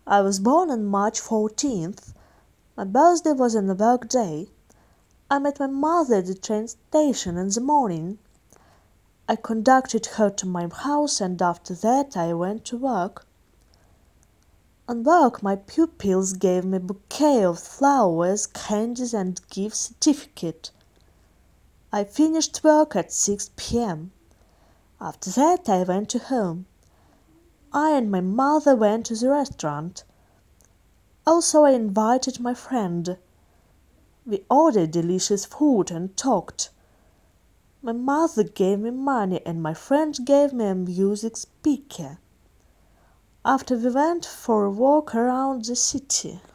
I was born on March 14th. My birthday was on a work day. I met my mother at the train station in the morning. I conducted her to my house and after that I went to work. On work my pupils gave me a bouquet of flowers, candies and gift certificate. I finished work at 6 p.m. After that I went to home. I and my mother went to the restaurant. Also I invited my friend. We ordered delicious food and talked. My mother gave me money and my friend gave me a music speaker. After we went for a walk around the city.